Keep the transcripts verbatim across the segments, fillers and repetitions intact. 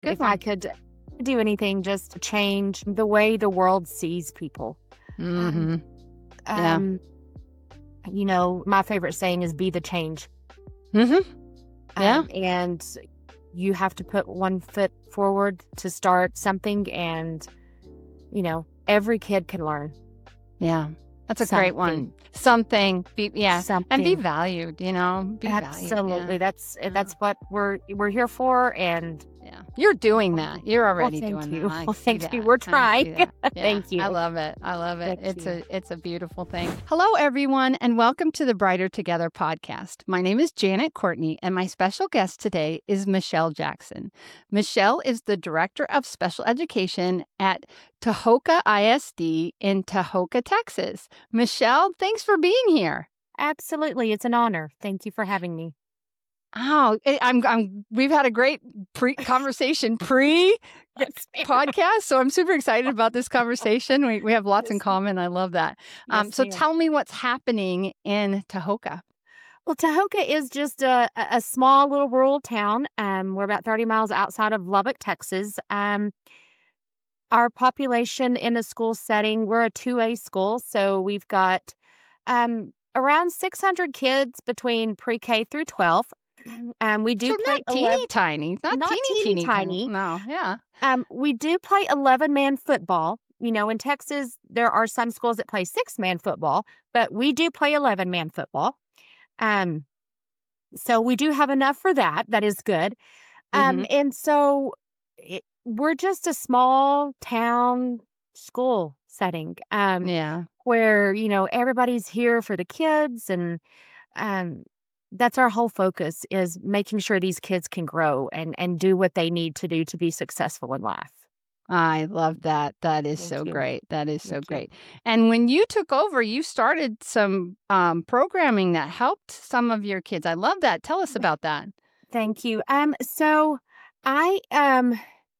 Good if I one. could do anything just to change the way the world sees people. Mm-hmm. Yeah. Um, you know, my favorite saying is be the change. Mm-hmm. Yeah. Um, and you have to put one foot forward to start something, and, you know, every kid can learn. Yeah. That's a great one. Something. Something. Be, yeah. And be Something. valued, you know. Be valued. Absolutely. Yeah. That's Yeah. that's what we're we're here for. And Yeah. You're doing that. You're well, already thank doing you. that. I Well, see thank that. you. We're I see trying. that. Yeah. Thank you. I love it. I love it. Thank It's you. a it's a beautiful thing. Hello, everyone, and welcome to the Brighter Together podcast. My name is Janet Courtney, and my special guest today is Michelle Jackson. Michelle is the Director of Special Education at Tahoka I S D in Tahoka, Texas. Michelle, thanks for being here. Absolutely. It's an honor. Thank you for having me. Oh, I- I'm, I'm, we've had a great pre conversation pre Yes, ma'am. podcast. So I'm super excited about this conversation. We, we have lots in Yes. common. I love that. Um, Yes, so ma'am. tell me what's happening in Tahoka. Well, Tahoka is just a, a a small little rural town. Um, we're about thirty miles outside of Lubbock, Texas. Um, our population in a school setting, we're a two A school. So we've got um, around six hundred kids between pre-K through twelve. Um, we do So play not teeny eleven, tiny, not, not teeny, teeny teeny, kind tiny. of- No, yeah. Um, we do play eleven man football. You know, in Texas, there are some schools that play six man football, but we do play eleven man football. Um, so we do have enough for that. That is good. Um, Mm-hmm. and so it, we're just a small town school setting. Um, Yeah. where, you know, everybody's here for the kids, and um that's our whole focus, is making sure these kids can grow and and do what they need to do to be successful in life. I love that. That is Thank so you. great. That is so Thank you. great. And when you took over, you started some um, programming that helped some of your kids. I love that. Tell us about that. Thank you. Um so I um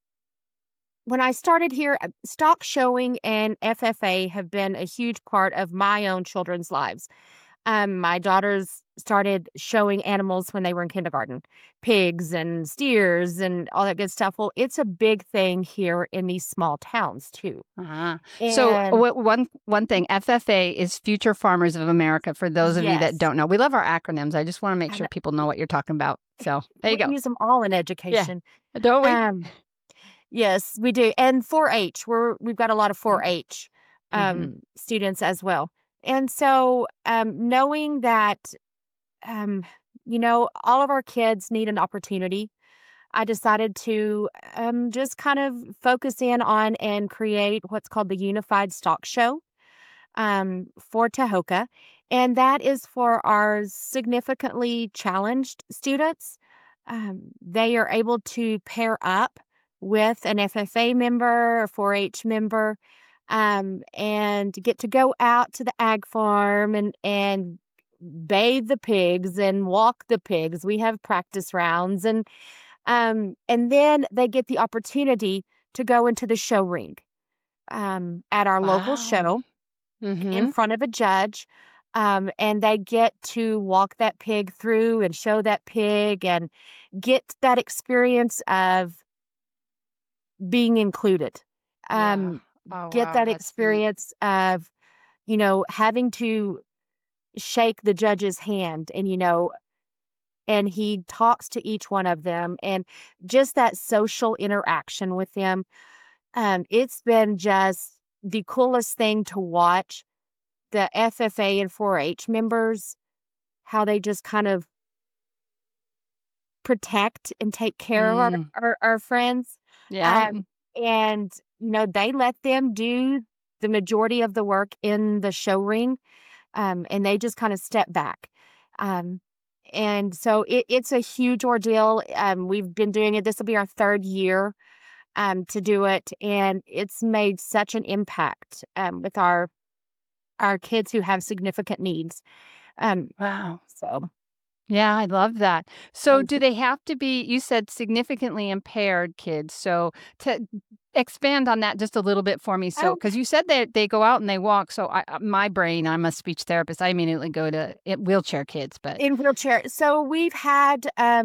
when I started here, uh, stock showing and F F A have been a huge part of my own children's lives. Um, my daughters started showing animals when they were in kindergarten, pigs and steers and all that good stuff. Well, it's a big thing here in these small towns too. Uh-huh. So And w- one one thing, F F A is Future Farmers of America. For those of you that yes, don't know, we love our acronyms. I just want to make sure and people know what you're talking about. So there you we go. use them all in Yeah, education. don't we? Um, yes, we do. And four H, we're we've got a lot of four H Mm-hmm. um, students as well. And so, um, knowing that, um, you know, all of our kids need an opportunity, I decided to um, just kind of focus in on and create what's called the Unified Stock Show um, for Tahoka. And that is for our significantly challenged students. Um, they are able to pair up with an F F A member, a four H member, um, and get to go out to the ag farm and, and bathe the pigs and walk the pigs. We have practice rounds, and um, and then they get the opportunity to go into the show ring um, at our local Wow. show Mm-hmm. in front of a judge. Um, and they get to walk that pig through and show that pig and get that experience of being included. Yeah. Um, Oh, get wow. that That's neat. experience of, you know, having to shake the judge's hand, and, you know, and he talks to each one of them, and just that social interaction with them. Um, it's been just the coolest thing to watch the F F A and four H members, how they just kind of protect and take care of our, Mm. our, our friends. Yeah. Um, and, you know, they let them do the majority of the work in the show ring. Um, and they just kind of step back. Um, and so it, it's a huge ordeal. Um, we've been doing it. This will be our third year um, to do it. And it's made such an impact um, with our our kids who have significant needs. Um, Wow. so Yeah, I love that. So thank do you. they have to be, you said significantly impaired kids. So to expand on that just a little bit for me. So, Oh, because you said that they go out and they walk. So I, uh, my brain, I'm a speech therapist. I immediately go to it, wheelchair kids, but in wheelchair. So we've had um,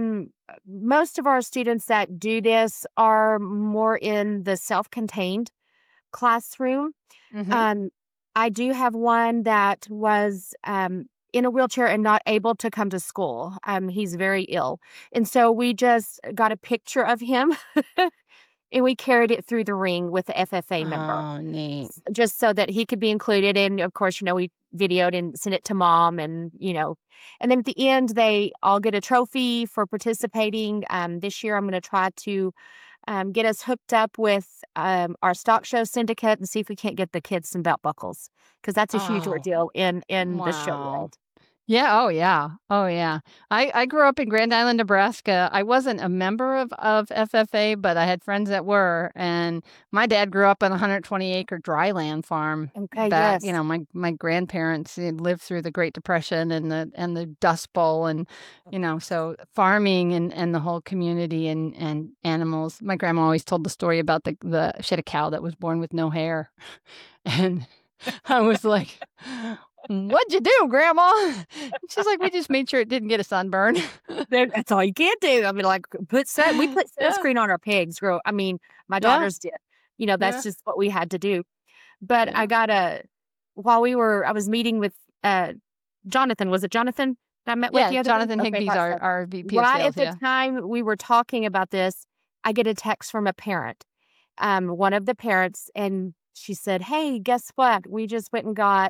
most of our students that do this are more in the self-contained classroom. Mhm. Um, I do have one that was um, in a wheelchair and not able to come to school. Um, he's very ill. And so we just got a picture of him and we carried it through the ring with the F F A member Oh, neat. s- just so that he could be included. And of course, you know, we videoed and sent it to mom and, you know, and then at the end, they all get a trophy for participating. Um, this year, I'm going to try to um, get us hooked up with um, our stock show syndicate and see if we can't get the kids some belt buckles because that's a huge Oh, ordeal in in the show wow. world. Yeah, oh, yeah. Oh, yeah. I I grew up in Grand Island, Nebraska. I wasn't a member of of F F A, but I had friends that were, and my dad grew up on a one hundred twenty acre dryland farm Okay, back, you yes. know, my my grandparents had lived through the Great Depression and the and the Dust Bowl and, you know, so farming and and the whole community and and animals. My grandma always told the story about the the she had a cow that was born with no hair, and I was like, "What'd you do, grandma?" She's like, "We just made sure it didn't get a sunburn." That- That's all you can do. I mean, like put sun. We put Yeah, sunscreen on our pigs. Girl, I mean, my yeah, daughters did. You know, that's yeah, just what we had to do. But I yeah. got a while we were. I was meeting with uh Jonathan. Was it Jonathan that I met with Yeah, the other day? Jonathan Okay, Higbie's thought our so. our V P of Right sales, at the yeah. time we were talking about this, I get a text from a parent, um, one of the parents, and she said, "Hey, guess what? We just went and got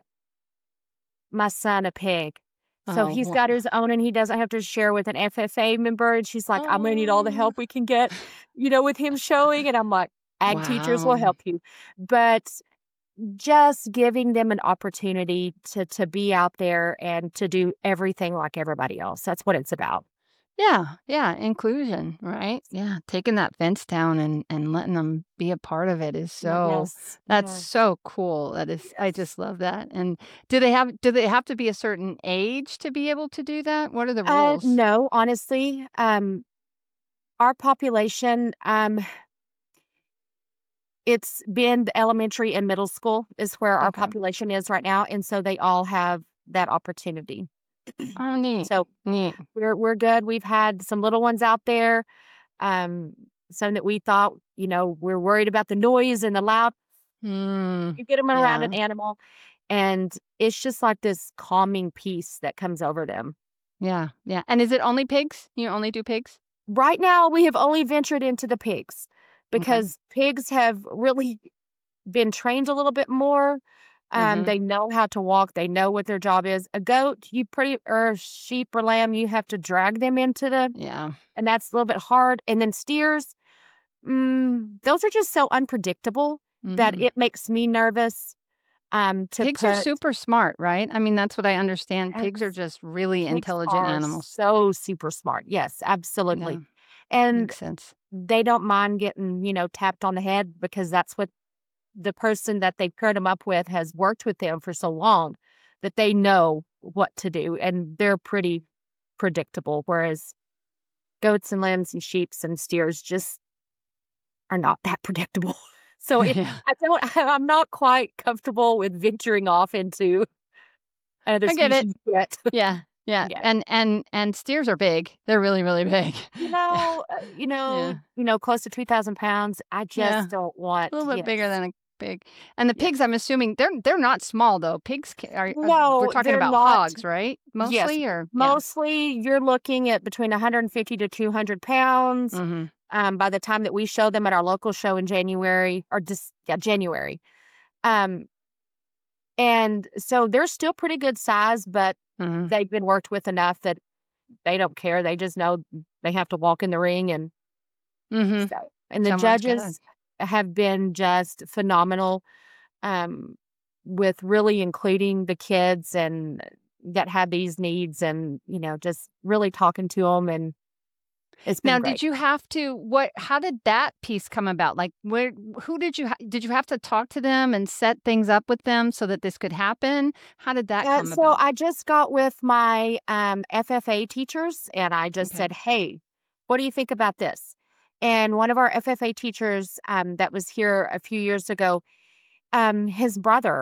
my son a pig. So Oh, he's wow. got his own and he doesn't have to share with an F F A member." And she's like, "I'm gonna need all the Oh, help we can get, you know, with him showing." And I'm like, "Ag teachers will wow. help you." But just giving them an opportunity to to be out there and to do everything like everybody else. That's what it's about. Yeah, yeah, inclusion, right? Yeah, taking that fence down and and letting them be a part of it is But so yes, that's yes, so cool. That is I yes. just love that. And do they have do they have to be a certain age to be able to do that? What are the Uh, rules? no, honestly, um, our population, um, it's been the elementary and middle school is where our Okay. population is right now, and so they all have that opportunity. Oh, neat. So Neat. we're we're good. We've had some little ones out there, um, some that we thought, you know, we're worried about the noise and the loud. Mm, You get them around an yeah. animal, and it's just like this calming peace that comes over them. Yeah, yeah. And is it only pigs? You only do pigs? Right now, we have only ventured into the pigs Okay. because pigs have really been trained a little bit more. Um, Mhm. they know how to walk. They know what their job is. A goat, you pretty or sheep or lamb, you have to drag them into the, Yeah. and that's a little bit hard. And then steers, mm, those are just so unpredictable that Mhm. it makes me nervous. Um, to Pigs are put super smart, right? I mean, that's what I understand. Pigs are ex- just really pigs intelligent are animals. so super smart. Yes, Yeah, absolutely. And makes sense. they don't mind getting, you know, tapped on the head because that's what the person that they've paired them up with has worked with them for so long that they know what to do and they're pretty predictable. Whereas goats and lambs and sheeps and steers just are not that predictable. So it, Yeah. I don't, I'm not quite comfortable with venturing off into other I get it. species yet. Yeah, yeah, Yeah. and and and steers are big. They're really, really big. You Yeah, know, uh, you know, yeah, you know, close to two thousand pounds. I yeah. just don't want, A little bit bigger yes, than a pig. And the yes. pigs, I'm assuming they're they're not small though. Pigs ca are are we're No, talking they're about not. hogs, right? Yes, Mostly or yeah. mostly you're looking at between one hundred fifty to two hundred pounds. Mhm. Um, by the time that we show them at our local show in January or just yeah, January. Um, and so they're still pretty good size, but Mhm. they've been worked with enough that they don't care. They just know they have to walk in the ring and Mhm. so and the Someone's good. judges have been just phenomenal, um, with really including the kids and that have these needs and, you know, just really talking to them, and it's been Now, great. did you have to what how did that piece come about? Like, where who did you ha did you have to talk to them and set things up with them so that this could happen? How did that Uh, come so about? I just got with my, um, F F A teachers, and I just Okay. said, "Hey, what do you think about this?" And one of our F F A teachers, um, that was here a few years ago, um, his brother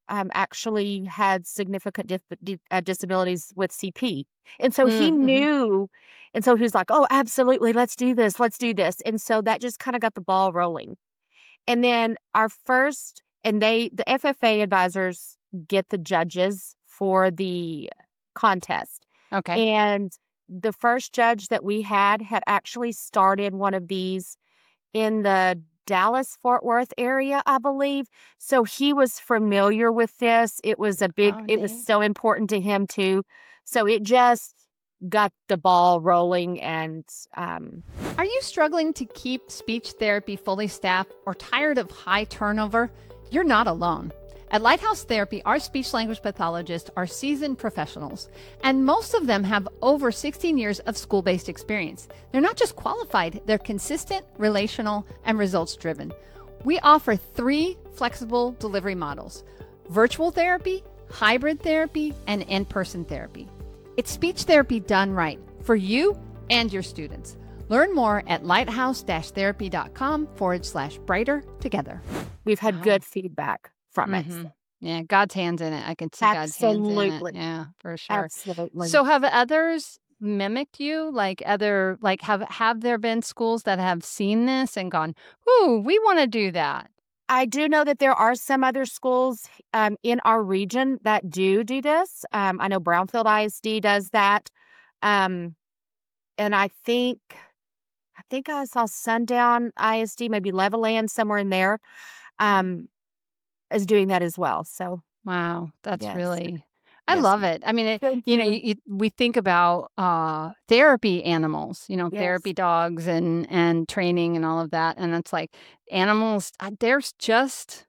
um, actually had significant dif- di- uh, disabilities with C P. And so he Mm-hmm. knew, and so he was like, oh, absolutely, let's do this, let's do this. And so that just kind of got the ball rolling. And then our first, and they, the F F A advisors get the judges for the contest. Okay. And the first judge that we had had actually started one of these in the Dallas Fort Worth area, I believe. So he was familiar with this. It was a big, Oh, it was dang. so important to him too. So it just got the ball rolling. And um, Are you struggling to keep speech therapy fully staffed or tired of high turnover? You're not alone. At Lighthouse Therapy, our speech language pathologists are seasoned professionals, and most of them have over sixteen years of school based experience. They're not just qualified, they're consistent, relational, and results driven. We offer three flexible delivery models: virtual therapy, hybrid therapy, and in person therapy. It's speech therapy done right for you and your students. Learn more at lighthouse-therapy.com forward slash brighter together. we've had Wow. good feedback from it. Mm-hmm. Yeah, God's hands in it. I can see God's hands in it. Absolutely. Yeah, for sure. Absolutely. So have others mimicked you? Like other, like have have there been schools that have seen this and gone, ooh, we want to do that? I do know that there are some other schools um, in our region that do do this. Um, I know Brownfield I S D does that. Um, and I think I think I saw Sundown I S D, maybe Levelland, somewhere in there, um, is doing that as well. So Wow, that's yes, really I yes, love ma'am. it. I mean, it, Thank you know, you. you, you, we think about uh, therapy animals, you know, Yes, therapy dogs and and training and all of that, and it's like animals. Uh, there's just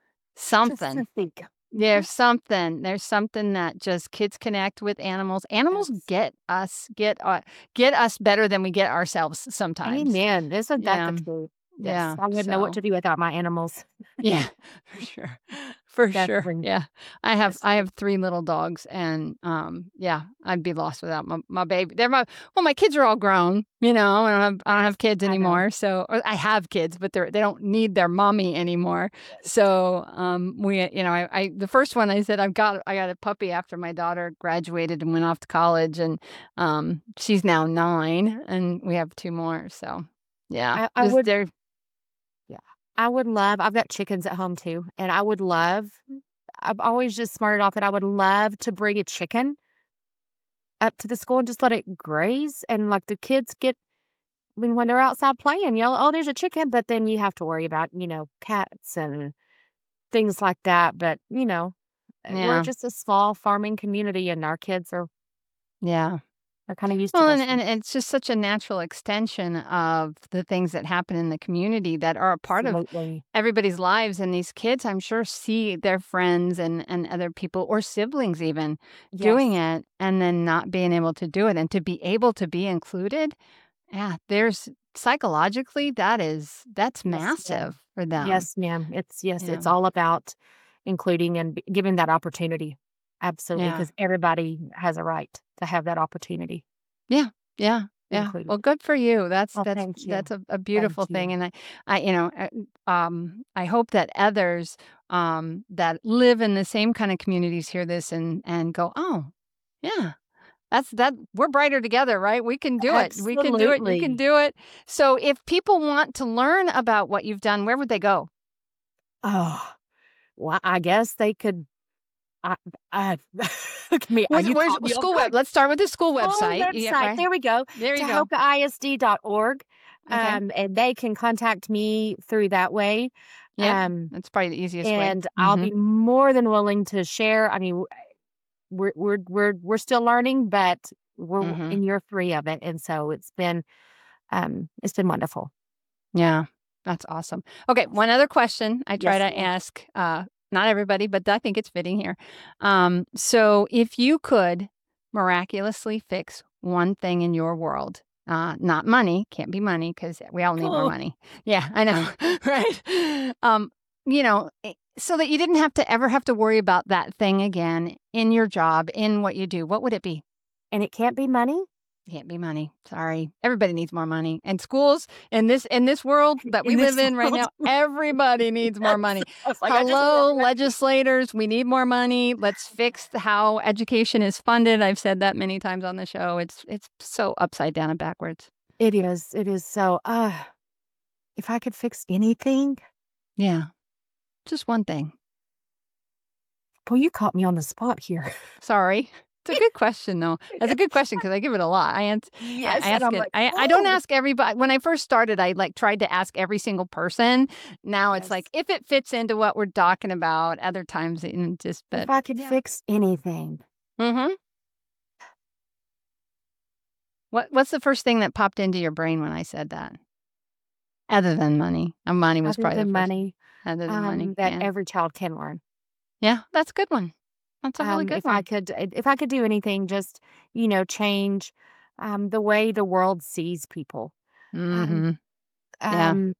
just to something. think. Mhm. There's something. There's something that just kids connect with animals. Animals Yes. get us get uh, get us better than we get ourselves sometimes. Amen. Isn't that Yeah, the truth? Yes, yeah. I wouldn't know what So. to do without my animals. Yeah, for sure. For sure. Definitely. Yeah. I have Yes. I have three little dogs and, um, yeah, I'd be lost without my my baby. They're my well, my kids are all grown, you know, and I don't have I don't have kids I know. anymore, so or I have kids, but they're they don't need their mommy anymore. Yes. So, um, we you know, I I the first one I said, "I've got I got a puppy after my daughter graduated and went off to college," and, um, she's now nine, and we have two more, so, yeah. I I Just would they're Yeah. I would love I've got chickens at home too, and I would love I've always just smarted off that I would love to bring a chicken up to the school and just let it graze, and, like, the kids get I mean, when they're outside playing, you know, "Oh, there's a chicken," but then you have to worry about, you know, cats and things like that, but, you know, uh, we're yeah, just a small farming community, and our kids are yeah. are kinda used to Well, and this. and it's just such a natural extension of the things that happen in the community that are a part of Absolutely. everybody's lives, and these kids, I'm sure, see their friends and and other people or siblings even doing Yes. it and then not being able to do it, and to be able to be included, yeah, there's psychologically, that is that's Yes, ma'am. massive for them. Yes, ma'am. It's yes, Yeah. it's all about including and b giving that opportunity. Absolutely, Yeah. because everybody has a right to have that opportunity Yeah, yeah, yeah. included. Well, good for you. That's Oh, that's thank you. that's a, a Thank beautiful thing, you. and I, I, you know, uh, um, I hope that others um, that live in the same kind of communities hear this and and go, oh, yeah, that's that. We're brighter together, right? We can do it. We can do it. You can Absolutely. do it. So, if people want to learn about what you've done, where would they go? Oh, well, I guess they could I I look at me, uh, Where's, you where's caught me off school web? guard. Let's start with the school School website. Yeah, website, right. there we go, There you go. tahoka I S D dot org, Okay. um, and they can contact me through that way, Yep. um, That's probably the easiest way. and I'll Hmm. be more than willing to share. I mean, we're we're we're we're still learning, but we're Hmm. in year three of it, and so it's been, um, it's been wonderful. Yeah, that's awesome. Okay, Yes. one other question I try Yes, to ma'am. ask, uh, not everybody, but I think it's fitting here. Um, so if you could miraculously fix one thing in your world, uh, not money, can't be money because we all need more Cool. money. Yeah, I know, right? Um, you know, eh, so that you didn't have to ever have to worry about that thing again in your job, in what you do, what would it be? And it can't be money? Can't be money. Sorry. Everybody needs more money. And schools in this in this world that we In live this in right world. now, everybody needs more money. I was like, I just want Hello, more money. legislators, we need more money. Let's fix the- how education is funded. I've said that many times on the show. It's it's so upside down and backwards. It is. It is so, uh, if I could fix anything, Yeah. Just one thing. boy, you caught me on the spot here. Sorry. It's a good question, though. That's a good question because I give it a lot. I ans I Yes, and ask I'm it like, I I don't "Oh." ask everybody. When I first started, I, like, tried to ask every single person. Now it's Yes. like, if it fits into what we're talking about, other times it mm, just If but I could yeah. fix anything, Mhm. What what's the first thing that popped into your brain when I said that? Other than money. Uh, money was other probably the than first money, other than money, um, that yeah. every child can learn. Yeah, that's a good one. That's a really Um, good if I one. could uh, if I could do anything, just, you know, change, um, the way the world sees people. Um Mhm. Yeah. um,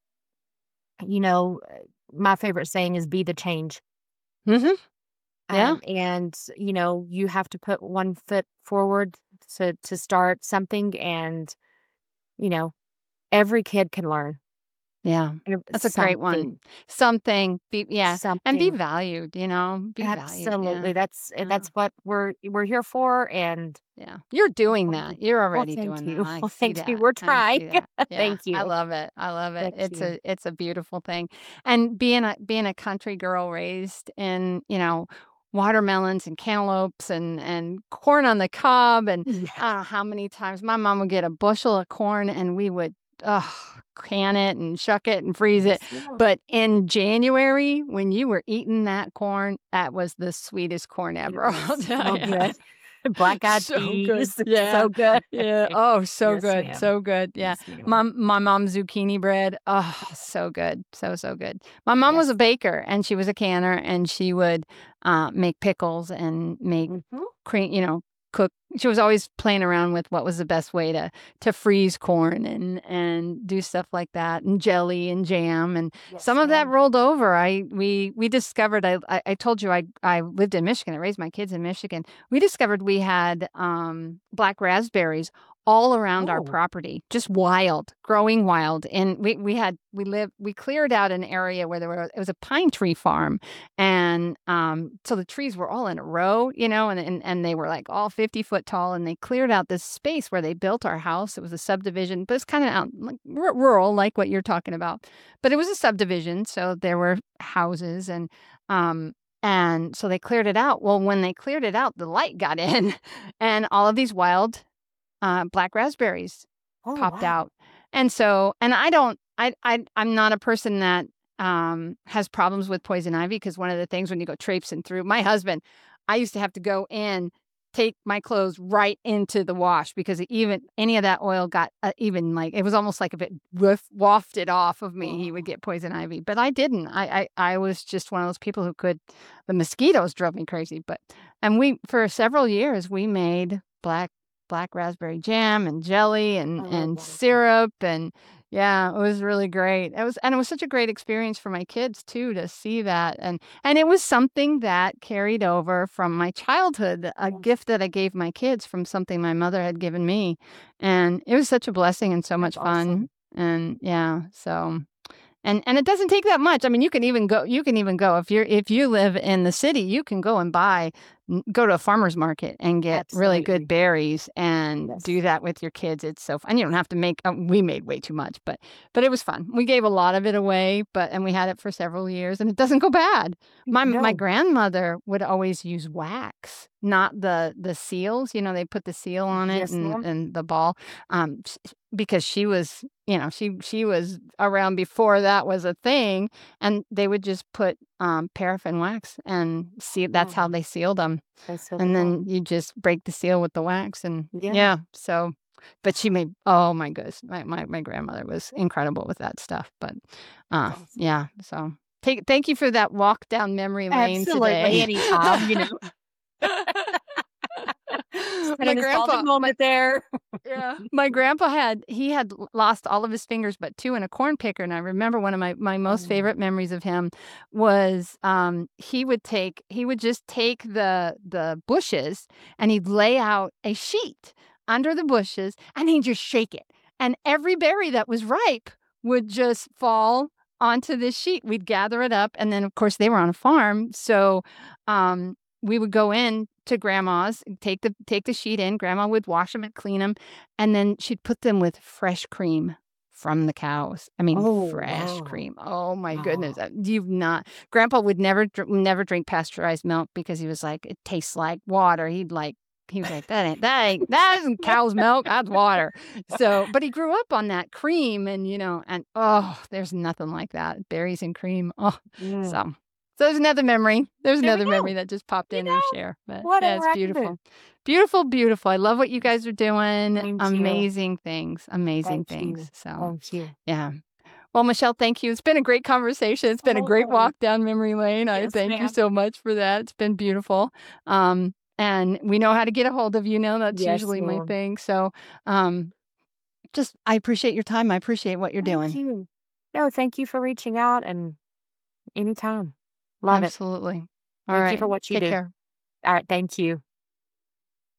you know, uh, my favorite saying is "Be the change." Mhm. Yeah. Um, and, you know, you have to put one foot forward to to start something, and, you know, every kid can learn. Yeah, Ev that's a great something, one. Something, be yeah, and be something. valued, you know, be valued, yeah, Absolutely, that's eh, yeah, that's what we're we're here for, and yeah. You're doing well, that. You're well, already thank doing that. you. I Well, see thank you. that. We're I trying. see that. Yeah, Thank I you. love it. I love it. Thank It's you. a it's a beautiful thing. And being a being a country girl raised in, you know, watermelons and cantaloupes and and corn on the cob and Yeah. I don't know how many times my mom would get a bushel of corn and we would ugh, can it and shuck it and freeze it. Yes, ma'am. But in January, when you were eating that corn, that was the sweetest corn It ever, I'll was tell so ya. good. Black-eyed So good. peas, it's Yeah. so good. Yeah. Oh, so Yes, good. ma'am. So good. Yeah. Yes, ma'am. Mom my mom's zucchini bread. Oh, so good. So, so good. My mom was a Yes. baker and she was a canner and she would uh, make pickles and make Mhm. cream, you know, cook. She was always playing around with what was the best way to to freeze corn and and do stuff like that and jelly and jam and some Yes, of that ma'am. rolled over. I we we discovered I I, I told you I I lived in Michigan. I raised my kids in Michigan. We discovered we had um, black raspberries all around our Oh. property, just wild, growing wild. And we we had we lived we cleared out an area where there were it was a pine tree farm, and um, so the trees were all in a row, you know, and and and they were like all fifty foot tall. And they cleared out this space where they built our house. It was a subdivision, but it's kind of out like r- rural, like what you're talking about. But it was a subdivision, so there were houses and um and so they cleared it out. Well, when they cleared it out, the light got in and all of these wild uh, black raspberries Oh, popped wow. out. And so, and I don't, I, I, I'm not a person that um, has problems with poison ivy because one of the things when you go traipsing through, my husband, I used to have to go in, take my clothes right into the wash because it even any of that oil got uh, even like it was almost like if it whiff, wafted off of me, he would Oh, get poison ivy. But I didn't. I, I, I was just one of those people who could. The mosquitoes drove me crazy. But and we for several years we made black black raspberry jam and jelly and oh, and wonderful. syrup and yeah, it was really great. It was and it was such a great experience for my kids too to see that and and it was something that carried over from my childhood, a Yes. gift that I gave my kids from something my mother had given me. And it was such a blessing and so That's much fun. awesome. And yeah, so and and it doesn't take that much. I mean, you can even go you can even go if you're if you live in the city, you can go and buy n- go to a farmer's market and get really good Absolutely. berries and do Yes. that with your kids. It's so fun. You don't have to make uh, we made way too much, but but it was fun. We gave a lot of it away, but and we had it for several years and it doesn't go bad. My my No. grandmother would always use wax, not the the seals, you know, they put the seal on it Yes, and ma'am. and the ball. Um s- because she was you know, she she was around before that was a thing, and they would just put, um, paraffin wax and see that's how Oh, they sealed them. they sealed And them up. then you just break the seal with the wax and Yeah. yeah, so but she made oh my goodness, my my my grandmother was incredible with that stuff, but, That's uh, awesome. yeah, so take thank you for that walk down memory lane Absolutely, today. anytime, you know, just had a My nostalgic grandpa my moment there. yeah. My grandpa had he had l lost all of his fingers but two in a corn picker, and I remember one of my my most Oh, favorite memories of him was, um, he would take he would just take the the bushes, and he'd lay out a sheet under the bushes, and he'd just shake it. And every berry that was ripe would just fall onto this sheet. We'd gather it up, and then, of course, they were on a farm, so, um, we would go in to grandma's, take the take the sheet in, grandma would wash 'em and clean 'em, and then she'd put them with fresh cream from the cows. I mean, Oh, fresh wow. cream. Oh my goodness, Oh. uh, you've not Grandpa would never dr never drink pasteurized milk because he was like, "It tastes like water." He'd like he was like, "That ain't that ain't that isn't cow's milk, that's water." So but he grew up on that cream and, you know, and, oh, there's nothing like that, berries and cream, oh, Mm. so so there's another memory. There's There we another memory go. that just popped You in to know, share, but, yeah, whatever it's I can do. beautiful. Beautiful, beautiful. I love what you guys are doing. Thank you. Amazing things, amazing Thank things, you. so, Thank you. yeah. Well, Michelle, thank you. It's been a great conversation. It's been a great Absolutely. walk down memory lane. I Yes, thank you ma'am. so much for that. It's been beautiful. Um, and we know how to get a hold of you now. That's Yes, usually my ma'am. thing. So, um, just I appreciate your time. I appreciate what you're Thank doing. you. No, thank you for reaching out and anytime. Love it. Absolutely. All Thank you for right. what you Take do. care. Alright, thank you.